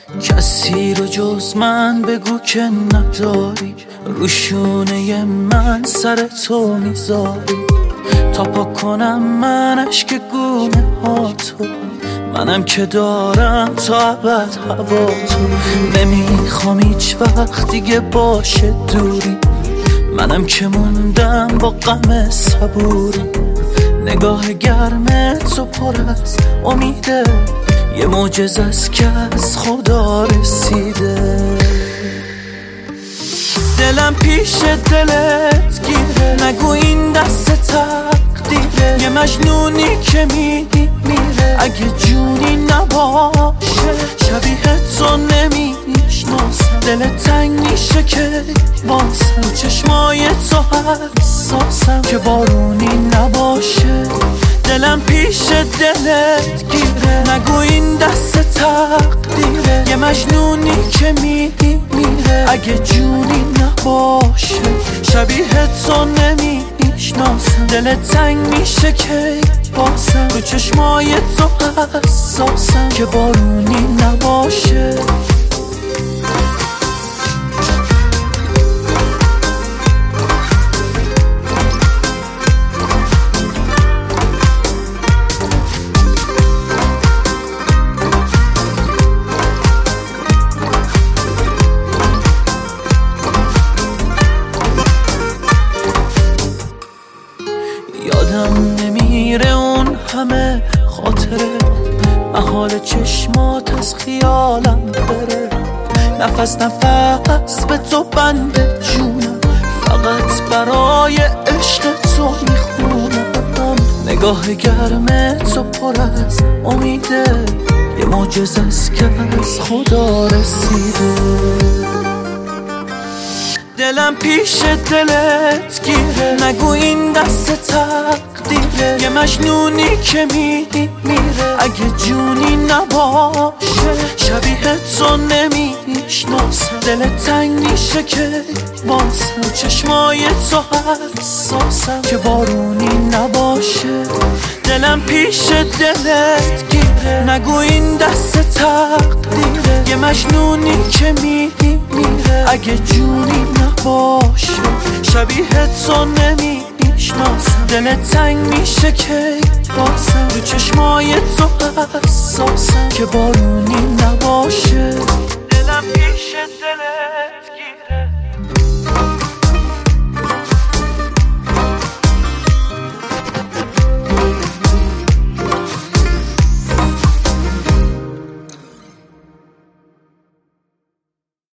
کسی رو جز من بگو که نداری، روشونه من سر تو میذاری تا پاک کنم من عشق گونه ها تو. منم که دارم تا ابد هوا تو. نمیخوام هیچ وقت دیگه باشه دوری، منم که موندم با غم صبوری. نگاه گرم تو پر از امیده، یه معجزه است که از خدا رسیده. دلم پیش دلت گیره، نگو این دست تقدیره. یه مجنونی که میره اگه جونی نباشه، شبیه تو نمیشناسم. دلت تنگ میشه که واسم، چشمای تو حساسم که بارونی نباشه. دلم پیش دلت گیره، نگو این دست تقدیره. یه مجنونی که میره اگه جونی نباشه، شبیه تو نمیشناسم. دلت تنگ میشه که باسم، تو چشمای تو حساسم که بارونی نباشه. یادم نمیره اون همه خاطره، محال چشمات از خیالم بره. نفس نفس به تو بنده جونم، فقط برای عشق تو میخونم. نگاه گرم تو پر از امیده، یه معجزه است که از خدا رسیده. دلم پیش دلت گیره، نگو این دست تقدیره. یه مجنونی که میره اگه جونی نباشه، شبیه تو نمیشناسم. دلت تنگ میشه که واسم، چشمای تو حساسم که بارونی نباشه. دلم پیش دلت گیره، نگو این دست تقدیره. یه مجنونی که میره اگه جونی نباشه، شبیه تو نمیشناسم. دلت تنگ میشه که واسم، تو چشمای تو حساسم که بارونی